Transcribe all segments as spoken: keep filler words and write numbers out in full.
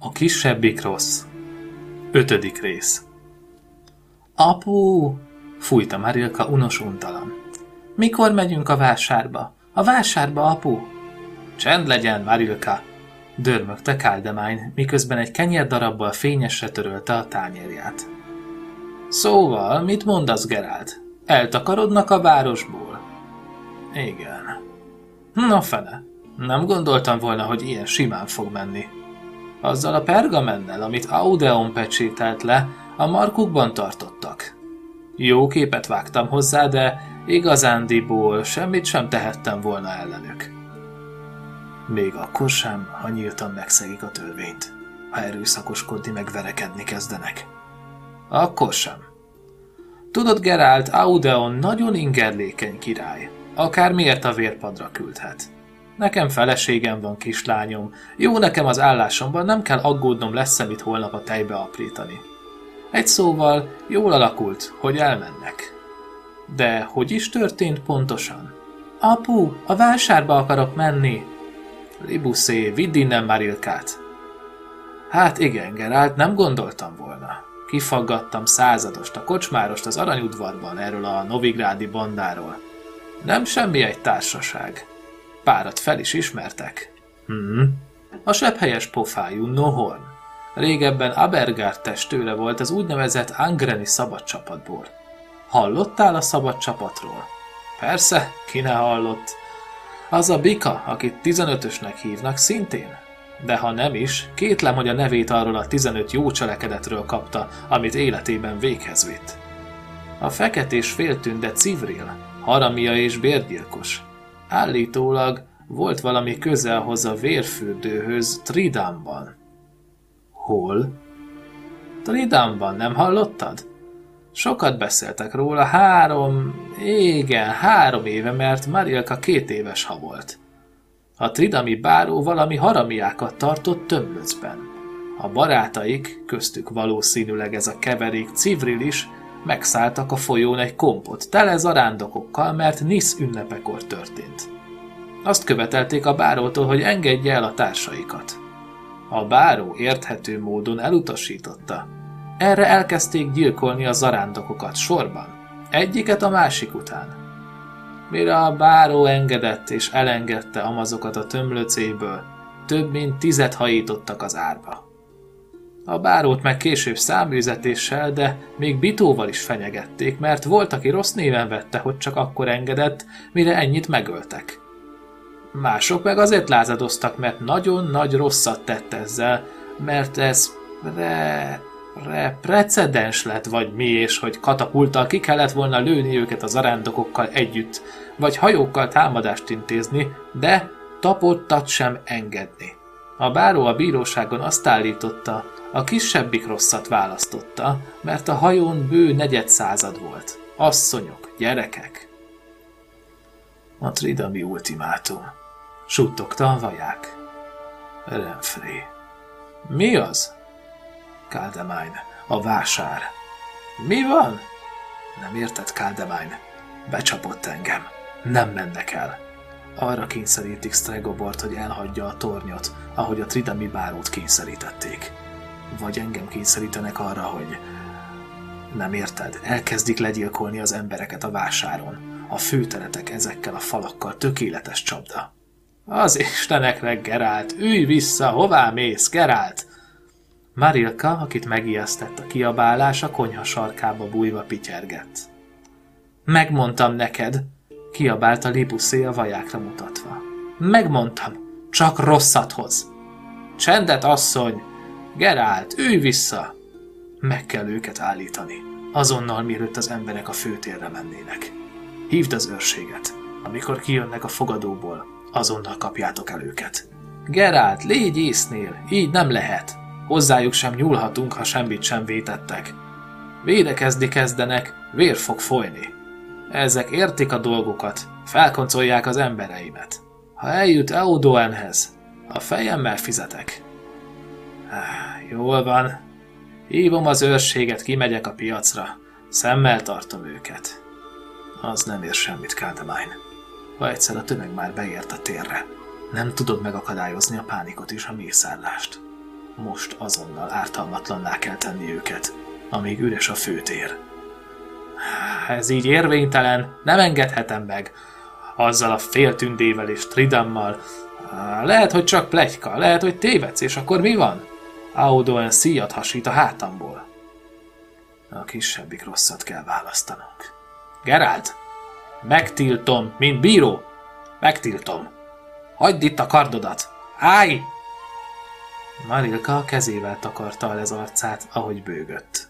A kisebbik rossz. Ötödik rész. Apu! Fújta Marilka unos-untalan. Mikor megyünk a vásárba? A vásárba, apu! Csend legyen, Marilka! Dörmögte Kaldemine, miközben egy kenyérdarabbal fényesre törölte a tányérját. Szóval, mit mondasz, Geralt? Eltakarodnak a városból? Igen. Na fene, nem gondoltam volna, hogy ilyen simán fog menni. Azzal a pergamennel, amit Audeon pecsételt le, a markukban tartottak. Jó képet vágtam hozzá, de igazándiból semmit sem tehettem volna ellenük. Még akkor sem, ha nyíltan megszegik a törvényt, ha erőszakoskodni meg verekedni kezdenek. Akkor sem. Tudod, Geralt, Audeon nagyon ingerlékeny király, akár miért a vérpadra küldhet. Nekem feleségem van, kislányom, jó nekem az állásomban, nem kell aggódnom, lesz-e mit holnap a tejbe aprítani. Egy szóval jól alakult, hogy elmennek. De hogy is történt pontosan? Apu, a vásárba akarok menni. Libuszé, vidd innen Marilkát. Hát igen, Geralt, nem gondoltam volna. Kifaggattam századost, a kocsmárost az aranyudvarban erről a novigrádi bandáról. Nem semmi egy társaság. Párat fel is ismertek. Hmm. A sebhelyes pofájú Nohorn. Régebben Abergard testőre volt az úgynevezett Angreni szabadcsapatból. Hallottál a szabadcsapatról? Persze, ki ne hallott. Az a bika, akit tizenötösnek hívnak, szintén. De ha nem is, kétlem, hogy a nevét arról a tizenöt jó cselekedetről kapta, amit életében véghez vitt. A feketés féltünde Civril, haramia és bérgyilkos. Állítólag volt valami köze ahhoz a vérfürdőhöz Tridamban. Hol? Tridamban, nem hallottad? Sokat beszéltek róla, három... igen, három éve, mert Marilka két éves ha volt. A tridami báró valami haramiákat tartott Tömlöcben. A barátaik, köztük valószínűleg ez a keverék Civril is, megszálltak a folyón egy kompot, tele zarándokokkal, mert Nisz ünnepekor történt. Azt követelték a bárótól, hogy engedje el a társaikat. A báró érthető módon elutasította. Erre elkezdték gyilkolni a zarándokokat sorban, egyiket a másik után. Mire a báró engedett és elengedte amazokat a tömlöcéből, több mint tizet hajítottak az árba. A bárót meg később száműzetéssel, de még bitóval is fenyegették, mert volt, aki rossz néven vette, hogy csak akkor engedett, mire ennyit megöltek. Mások meg azért lázadoztak, mert nagyon nagy rosszat tett ezzel, mert ez re, re, precedens lett, vagy mi, és hogy katapulttal ki kellett volna lőni őket az zarándokokkal együtt, vagy hajókkal támadást intézni, de tapottat sem engedni. A báró a bíróságon azt állította, a kisebbik rosszat választotta, mert a hajón bő negyedszázad volt. Asszonyok, gyerekek. A tridami ultimátum. Suttogta a vaják. Renfrey. Mi az? Kaldemine. A vásár. Mi van? Nem érted, Kaldemine? Becsapott engem. Nem mennek el. Arra kényszerítik Stregobort, hogy elhagyja a tornyot, ahogy a tridami bárót kényszerítették. Vagy engem kényszerítenek arra, hogy... Nem érted? Elkezdik legyilkolni az embereket a vásáron. A főteretek ezekkel a falakkal tökéletes csapda. Az istenekre, Geralt! Ülj vissza! Hová mész, Geralt? Marilka, akit megijesztett a kiabálás, a konyha sarkába bújva pityergett. Megmondtam neked! Kiabálta Libuszé a vajákra mutatva. Megmondtam! Csak rosszat hoz! Csendet, asszony! Geralt, ülj vissza! Meg kell őket állítani. Azonnal, mielőtt az emberek a főtérre mennének. Hívd az őrséget. Amikor kijönnek a fogadóból, azonnal kapjátok el őket. Geralt, légy észnél, így nem lehet. Hozzájuk sem nyúlhatunk, ha semmit sem vétettek. Védekezni kezdenek, vér fog folyni. Ezek értik a dolgokat, felkoncolják az embereimet. Ha eljut Audoenhez, a fejemmel fizetek. Jól van. Hívom az őrséget, kimegyek a piacra. Szemmel tartom őket. Az nem ér semmit, Kaldemine. Ha egyszer a tömeg már beért a térre, nem tudod megakadályozni a pánikot és a mészárlást. Most azonnal ártalmatlanná kell tenni őket, amíg üres a főtér. Ez így érvénytelen, nem engedhetem meg. Azzal a féltündével és Tridammal. Lehet, hogy csak pletyka, lehet, hogy tévedsz, és akkor mi van? Aodoen szíjat hasít a hátamból. A kisebbik rosszat kell választanunk. Geralt, megtiltom, mint bíró. Megtiltom. Hagyd itt a kardodat. Állj! Marilka a kezével takarta el az arcát, ahogy bőgött.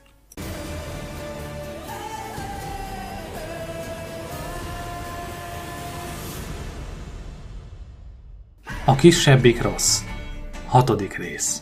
A kisebbik rossz. Hatodik rész.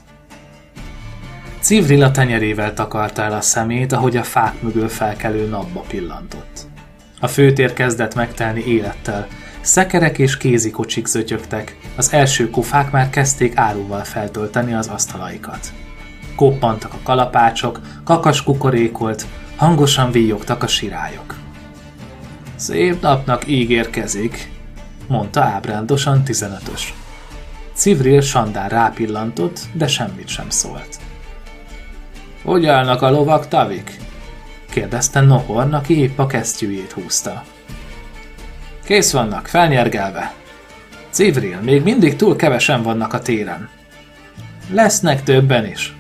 Civril a tenyerével takarta el a szemét, ahogy a fák mögül felkelő napba pillantott. A főtér kezdett megtelni élettel. Szekerek és kézikocsik zötyögtek, az első kufák már kezdték áruval feltölteni az asztalaikat. Koppantak a kalapácsok, kakas kukorékolt, hangosan víjogtak a sirályok. Szép napnak ígérkezik, mondta ábrándosan tizenötös. Civril sandán rápillantott, de semmit sem szólt. Hogy állnak a lovak, Tavik? kérdezte Nohorn, aki épp a kesztyűjét húzta. Kész vannak, felnyergelve. Civril, még mindig túl kevesen vannak a téren. Lesznek többen is.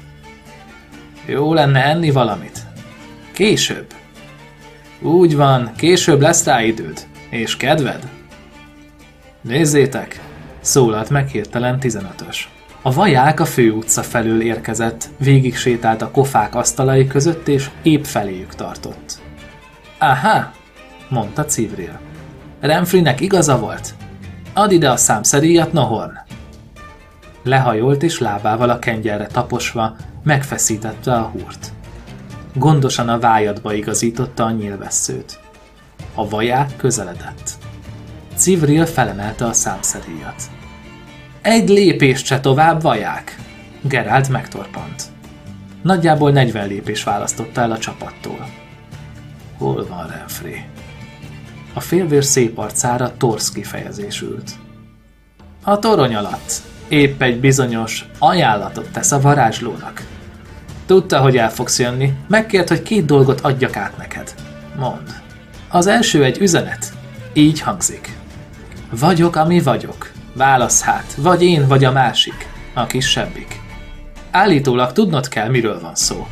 Jó lenne enni valamit. Később. Úgy van, később lesz rá időd. És kedved? Nézzétek, szólalt meg hirtelen tizenötös. A vaják a főutca felől érkezett, végig sétált a kofák asztalai között, és épp feléjük tartott. Aha, mondta Civril. Renfrinek igaza volt. Add ide a számszeríjat, Nohorn. Lehajolt és lábával a kengyelre taposva megfeszítette a húrt. Gondosan a vájadba igazította a nyílvesszőt. A vaják közeledett. Civril felemelte a számszeríjat. Egy lépést se tovább, vaják! Geralt megtorpant. Nagyjából negyven lépés választotta el a csapattól. Hol van Renfri? A félvér szép arcára torz kifejezés ült. A torony alatt. Épp egy bizonyos ajánlatot tesz a varázslónak. Tudta, hogy el fogsz jönni, megkért, hogy két dolgot adjak át neked. Mondd. Az első egy üzenet. Így hangzik. Vagyok, ami vagyok. Válasz hát, vagy én, vagy a másik, a kisebbik. Állítólag tudnod kell, miről van szó.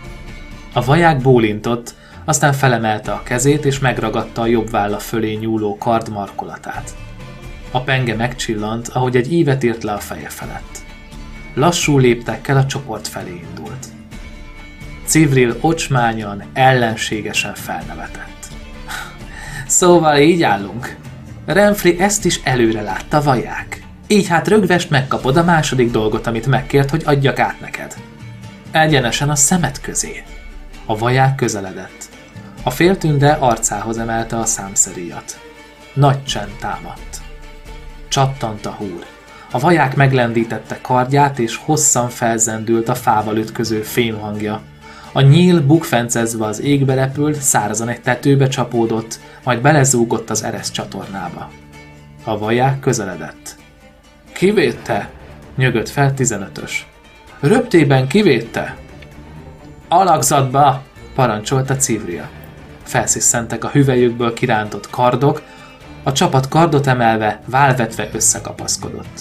A vaják bólintott, aztán felemelte a kezét, és megragadta a jobb válla fölé nyúló kard markolatát. A penge megcsillant, ahogy egy ívet írt le a feje felett. Lassú léptekkel a csoport felé indult. Civril ocsmányan, ellenségesen felnevetett. Szóval így állunk. Renfri ezt is előre látta, vaják. Így hát rögvest megkapod a második dolgot, amit megkért, hogy adjak át neked. Egyenesen a szemed közé. A vaják közeledett. A féltünde arcához emelte a számszeríjat. Nagy csend támadt. Csattant a húr. A vaják meglendítette kardját, és hosszan felzendült a fával ütköző fémhangja. A nyíl bukfencezve az égbe repült, szárazan egy tetőbe csapódott, majd belezúgott az ereszt csatornába. A vaják közeledett. Kivédte? Nyögött fel tizenötös. Röptében kivédte? Alakzatba! Parancsolta Civril. Felszisszentek a hüvelyükből kirántott kardok, a csapat kardot emelve, válvetve összekapaszkodott.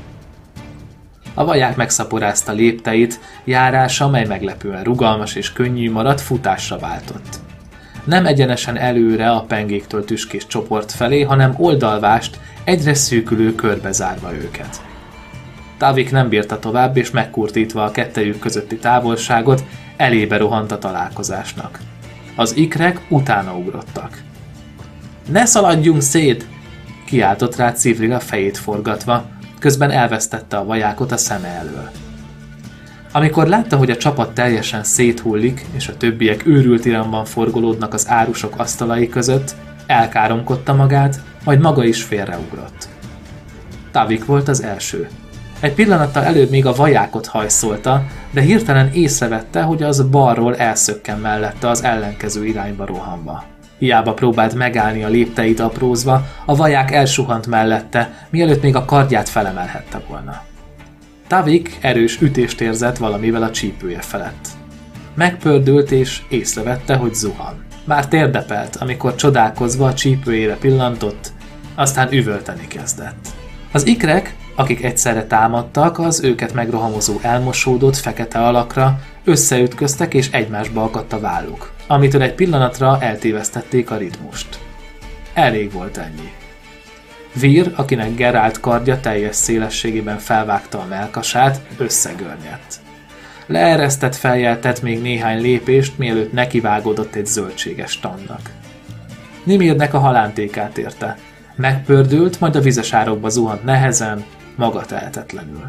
A vaják megszaporázta lépteit, járása, mely meglepően rugalmas és könnyű maradt, futásra váltott. Nem egyenesen előre a pengéktől tüskés csoport felé, hanem oldalvást, egyre szűkülő körbe zárva őket. Tavik nem bírta tovább, és megkurtítva a kettejük közötti távolságot, elébe rohant a találkozásnak. Az ikrek utána ugrottak. Ne szaladjunk szét! Kiáltott rá Civril a fejét forgatva, közben elvesztette a vajákot a szeme elől. Amikor látta, hogy a csapat teljesen széthullik, és a többiek őrült iramban forgolódnak az árusok asztalai között, elkáromkodta magát, majd maga is félreugrott. Tavik volt az első. Egy pillanattal előbb még a vajákot hajszolta, de hirtelen észrevette, hogy az balról elszökken mellette az ellenkező irányba rohanva. Hiába próbált megállni a lépteit aprózva, a vaják elsuhant mellette, mielőtt még a kardját felemelhette volna. Tavik erős ütést érzett valamivel a csípője felett. Megpördült és észrevette, hogy zuhan. Már térdepelt, amikor csodálkozva a csípőjére pillantott, aztán üvölteni kezdett. Az ikrek, akik egyszerre támadtak, az őket megrohamozó elmosódott fekete alakra, összeütköztek és egymásba akadt a válluk, amitől egy pillanatra eltévesztették a ritmust. Elég volt ennyi. Vir, akinek Geralt kardja teljes szélességében felvágta a mellkasát, összegörnyedt. Leeresztett fejjel tett még néhány lépést, mielőtt nekivágódott egy zöldséges tannak. Nimirnek a halántékát érte. Megpördült, majd a vizes árokba zuhant nehezen, magatehetetlenül.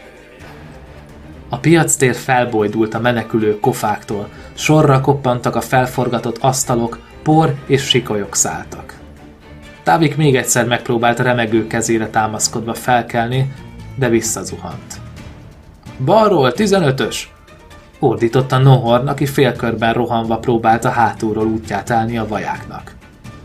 A piactér felbojdult a menekülő kofáktól, sorra koppantak a felforgatott asztalok, por és sikolyok szálltak. Tavik még egyszer megpróbált remegő kezére támaszkodva felkelni, de visszazuhant. Balról, tizenötös! Ordította Nohorn, aki félkörben rohanva próbálta hátulról útját állni a vajáknak.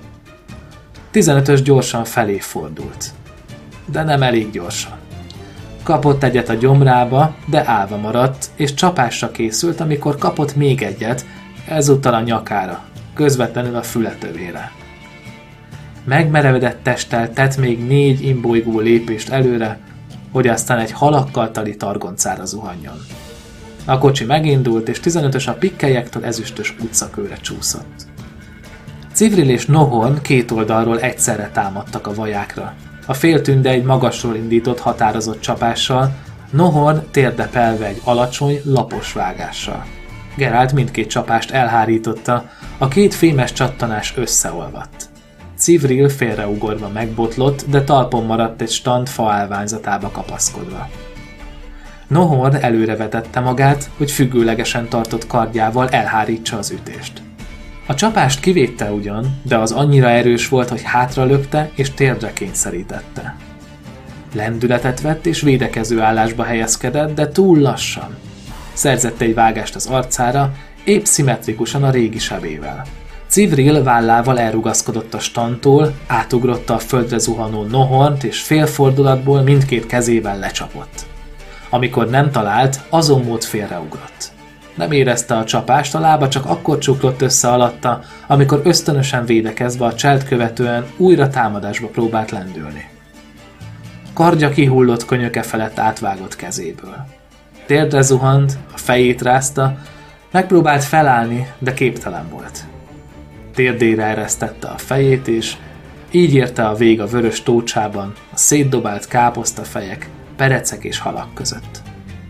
tizenötös gyorsan felé fordult. De nem elég gyorsan. Kapott egyet a gyomrába, de állva maradt, és csapásra készült, amikor kapott még egyet, ezúttal a nyakára, közvetlenül a fületövére. Megmerevedett testtel tett még négy imbolygó lépést előre, hogy aztán egy halakkal tali targoncára zuhanjon. A kocsi megindult, és tizenötös a pikkelyektől ezüstös utcakőre csúszott. Civril és Nohorn két oldalról egyszerre támadtak a vajákra. A féltünde egy magasról indított határozott csapással, Nohorn térdepelve egy alacsony, lapos vágással. Geralt mindkét csapást elhárította, a két fémes csattanás összeolvadt. Civril félreugorva megbotlott, de talpon maradt egy stand faállványzatába kapaszkodva. Nohorn előrevetette magát, hogy függőlegesen tartott kardjával elhárítsa az ütést. A csapást kivédte ugyan, de az annyira erős volt, hogy hátralökte és térdre kényszerítette. Lendületet vett és védekező állásba helyezkedett, de túl lassan. Szerzett egy vágást az arcára, épp szimmetrikusan a régi sebével. Civril vállával elrugaszkodott a standtól, átugrotta a földre zuhanó Nohornt és félfordulatból mindkét kezével lecsapott. Amikor nem talált, azon mód félreugrott. Nem érezte a csapást, a lába csak akkor csuklott össze alatta, amikor ösztönösen védekezve a cselt követően újra támadásba próbált lendülni. Kardja kihullott könyöke felett átvágott kezéből. Térdre zuhant, a fejét rázta, megpróbált felállni, de képtelen volt. Térdére eresztette a fejét, és így érte a vég a vörös tócsában, a szétdobált káposztafejek, perecek és halak között.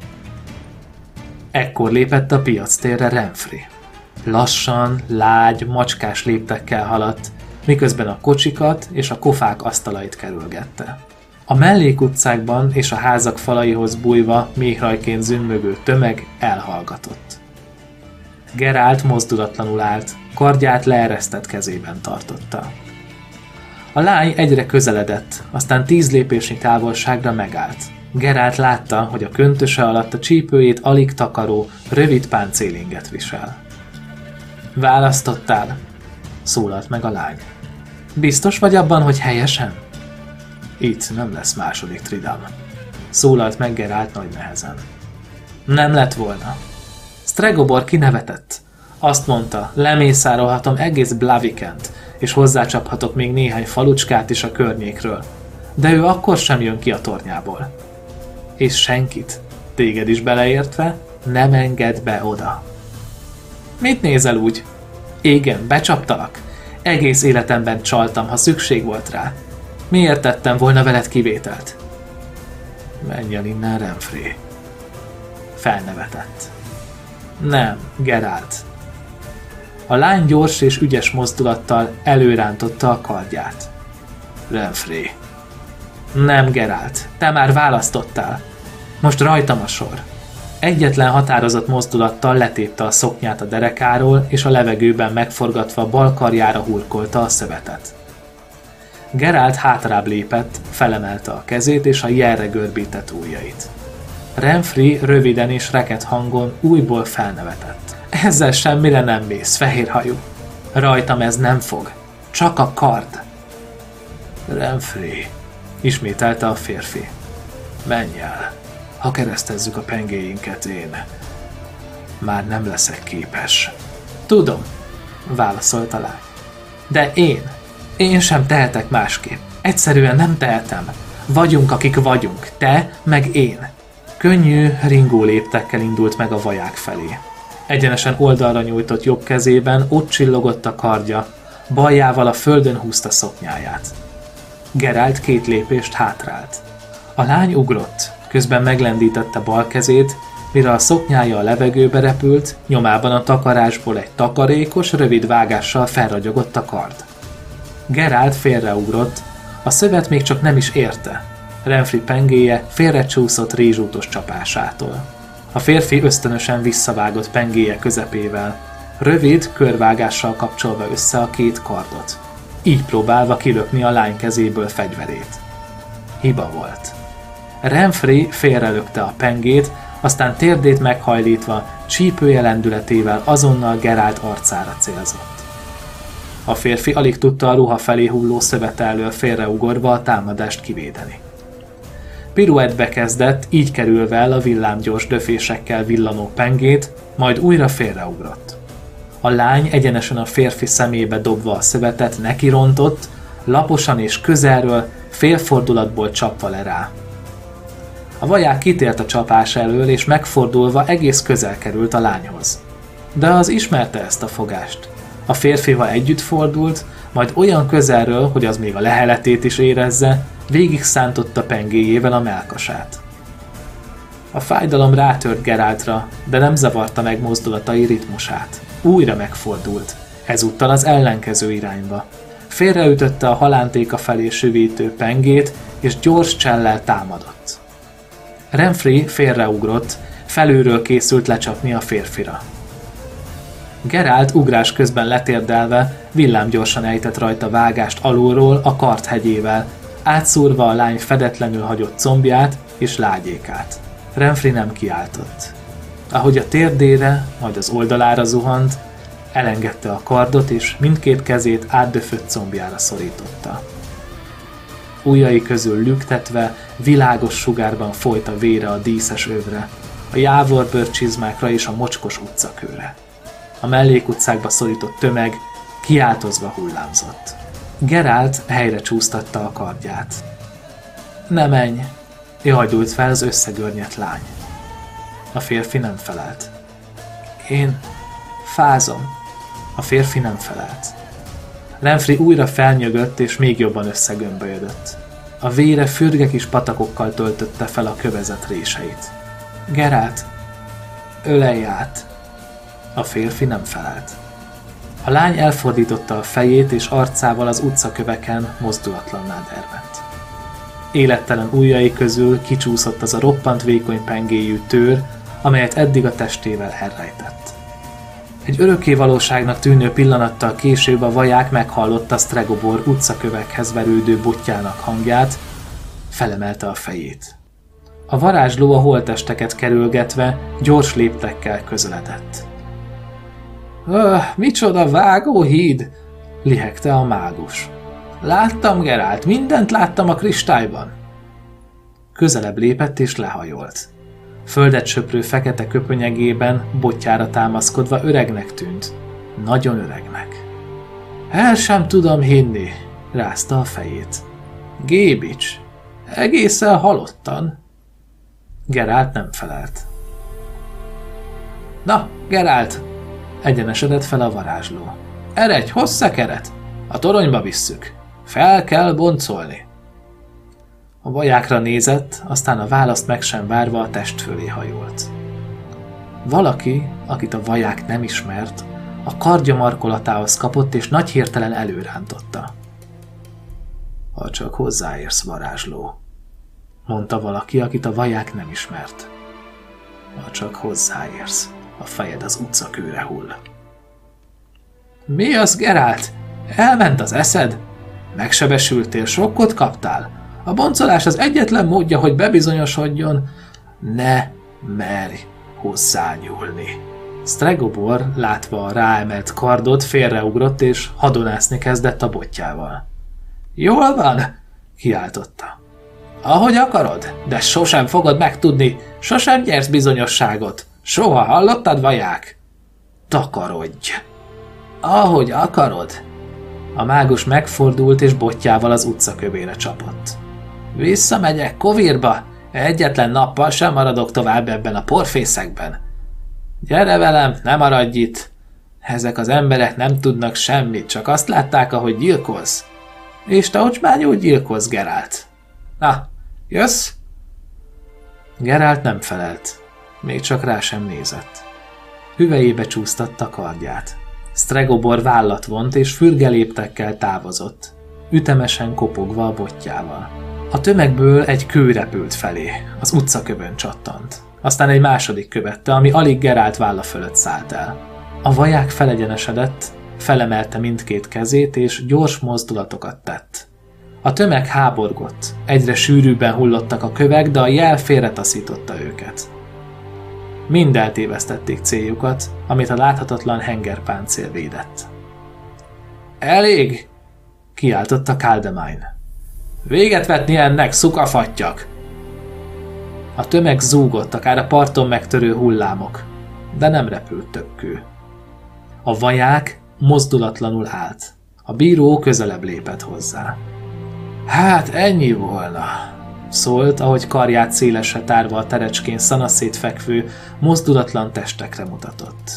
Ekkor lépett a piactérre Renfri. Lassan, lágy, macskás léptekkel haladt, miközben a kocsikat és a kofák asztalait kerülgette. A mellékutcákban és a házak falaihoz bújva méhrajként zümmögő tömeg elhallgatott. Geralt mozdulatlanul állt, kardját leeresztett kezében tartotta. A lány egyre közeledett, aztán tíz lépésnyi távolságra megállt. Geralt látta, hogy a köntöse alatt a csípőjét alig takaró, rövid páncélinget visel. Választottál? Szólalt meg a lány. Biztos vagy abban, hogy helyesen? Itt nem lesz második Tridam. Szólalt meg Geralt nagy nehezen. Nem lett volna. Stregobor kinevetett. Azt mondta, lemészárolhatom egész Blavikent, és hozzácsaphatok még néhány falucskát is a környékről. De ő akkor sem jön ki a tornyából. És senkit, téged is beleértve, nem enged be oda. Mit nézel úgy? Igen, becsaptalak. Egész életemben csaltam, ha szükség volt rá. Miért tettem volna veled kivételt? Menj el innen, Renfri. Felnevetett. Nem, Geralt. A lány gyors és ügyes mozdulattal előrántotta a kardját. Renfri. Nem, Geralt, te már választottál. Most rajtam a sor. Egyetlen határozott mozdulattal letépte a szoknyát a derekáról, és a levegőben megforgatva bal karjára hurkolta a szövetet. Geralt hátrább lépett, felemelte a kezét és a jelre görbített ujjait. Renfri röviden és reket hangon újból felnevetett. Ezzel semmire nem mész, fehérhajú. Rajtam ez nem fog. Csak a kard. Renfri, ismételte a férfi. Menj el. ha keresztezzük a pengéinket, én már nem leszek képes. Tudom, válaszolta a lány. De én, én sem tehetek másképp. Egyszerűen nem tehetem. Vagyunk, akik vagyunk, te meg én. Könnyű, ringó léptekkel indult meg a vaják felé. Egyenesen oldalra nyújtott jobb kezében ott csillogott a kardja, baljával a földön húzta szoknyáját. Geralt két lépést hátrált. A lány ugrott, közben meglendítette bal kezét, mire a szoknyája a levegőbe repült, nyomában a takarásból egy takarékos, rövid vágással felragyogott a kard. Geralt félreugrott, a szövet még csak nem is érte. Renfri pengéje félrecsúszott rézsútos csapásától. A férfi ösztönösen visszavágott pengéje közepével, rövid körvágással kapcsolva össze a két kardot, így próbálva kilökni a lány kezéből fegyverét. Hiba volt. Renfri félrelökte a pengét, aztán térdét meghajlítva, csípője lendületével azonnal Geralt arcára célzott. A férfi alig tudta a ruha felé hulló szövet elől félreugorva a támadást kivédeni. Piruettbe kezdett, így kerülve el a villámgyors döfésekkel villanó pengét, majd újra félreugrott. A lány egyenesen a férfi szemébe dobva a szövetet nekirontott, laposan és közelről, félfordulatból csapva le rá. A vaják kitért a csapás elől, és megfordulva egész közel került a lányhoz. De az ismerte ezt a fogást. A férfival együtt fordult, majd olyan közelről, hogy az még a leheletét is érezze, végig szántotta pengéjével a mellkasát. A fájdalom rátört Geraltra, de nem zavarta meg mozdulatai ritmusát. Újra megfordult, ezúttal az ellenkező irányba. Félreütötte a halántéka felé süvítő pengét, és gyors csellel támadott. Renfri félreugrott, felülről készült lecsapni a férfira. Geralt ugrás közben letérdelve villámgyorsan ejtett rajta vágást alulról a kard hegyével, átszúrva a lány fedetlenül hagyott combját és lágyékát. Renfri nem kiáltott. Ahogy a térdére, majd az oldalára zuhant, elengedte a kardot és mindkét kezét átdöfött combjára szorította. Ujjai közül lüktetve, világos sugárban folyt a vére a díszes övre, a jávorbőr csizmákra és a mocskos utcakőre. A mellékutcákba szorított tömeg kiáltozva hullámzott. Geralt helyre csúsztatta a kardját. Ne menj! Jajdult fel az összegörnyedt lány. A férfi nem felelt. Én fázom. A férfi nem felelt. Renfri újra felnyögött és még jobban összegömbölyödött. A vére fürge kis patakokkal töltötte fel a kövezett réseit. Geralt, ölelj át! A férfi nem felelt. A lány elfordította a fejét, és arcával az utcaköveken mozdulatlanná dermedt. Élettelen ujjai közül kicsúszott az a roppant vékony pengéjű tőr, amelyet eddig a testével elrejtett. Egy örökké valóságnak tűnő pillanattal később a vaják meghallotta Stregobor utcakövekhez verődő botjának hangját, felemelte a fejét. A varázsló a holttesteket kerülgetve gyors léptekkel közeledett. Öh, micsoda vágóhíd! Lihegte a mágus. Láttam, Geralt, mindent láttam a kristályban. Közelebb lépett és lehajolt. Földet söprő fekete köpönyegében, botjára támaszkodva öregnek tűnt. Nagyon öregnek. El sem tudom hinni, rázta a fejét. Gébics, egészen halottan. Geralt nem felelt. Na, Geralt, egyenesedett fel a varázsló. Eredj, hozz szekeret! A toronyba visszük. Fel kell boncolni. A vajákra nézett, aztán a választ meg sem várva a test fölé hajolt. Valaki, akit a vaják nem ismert, a kardja markolatához kapott és nagy hirtelen előrántotta. Ha csak hozzáérsz, varázsló, mondta valaki, akit a vaják nem ismert. Ha csak hozzáérsz, a fejed az utcakőre hull. Mi az, Geralt? Elment az eszed? Megsebesültél, sokkot kaptál? A boncolás az egyetlen módja, hogy bebizonyosodjon. Ne merj hozzányúlni. Stregobor, látva a ráemelt kardot, félreugrott és hadonászni kezdett a botjával. Jól van, kiáltotta. Ahogy akarod, de sosem fogod megtudni, sosem nyersz bizonyosságot. Soha, hallottad, vaják? Takarodj! Ahogy akarod. A mágus megfordult és botjával az utcakövére csapott. Visszamegyek Kovirba, egyetlen nappal sem maradok tovább ebben a porfészekben. Gyere velem, ne maradj itt. Ezek az emberek nem tudnak semmit, csak azt látták, ahogy gyilkolsz. És te ocsmányul gyilkolsz, Gerált. Na, jössz? Gerált nem felelt, még csak rá sem nézett. Hüvelyébe csúsztatta kardját. Stregobor vállat vont és fürge léptekkel távozott, ütemesen kopogva a botjával. A tömegből egy kő repült felé, az utcakövön csattant. Aztán egy második követte, ami alig Gerált válla fölött szállt el. A vaják felegyenesedett, felemelte mindkét kezét és gyors mozdulatokat tett. A tömeg háborgott, egyre sűrűbben hullottak a kövek, de a jel félretaszította őket. Mind eltévesztették céljukat, amit a láthatatlan hengerpáncél védett. Elég! Kiáltotta Kaldemine. Véget vetni ennek, szukafatyak! A tömeg zúgott, akár a parton megtörő hullámok, de nem repült több kő. A vaják mozdulatlanul állt. A bíró közelebb lépett hozzá. Hát ennyi volna, szólt, ahogy karját szélesre tárva a terecskén szanaszét fekvő, mozdulatlan testekre mutatott.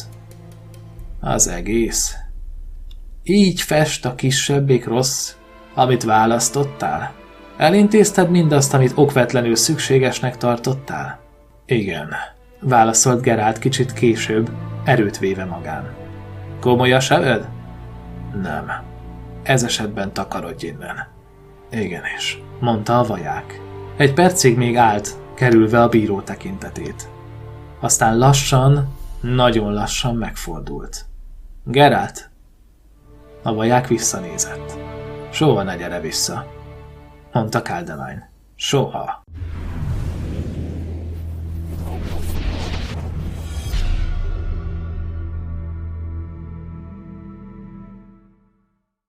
Az egész. Így fest a kisebbik rossz, amit választottál? Elintézted mindazt, amit okvetlenül szükségesnek tartottál? Igen, válaszolt Gerált kicsit később, erőt véve magán. Komoly a sebed? Nem. Ez esetben takarodj innen. Igenis, mondta a vaják. Egy percig még állt, kerülve a bíró tekintetét. Aztán lassan, nagyon lassan megfordult. Gerált? A vaják visszanézett. Soha ne gyere vissza, mondta Kaldemine. Soha.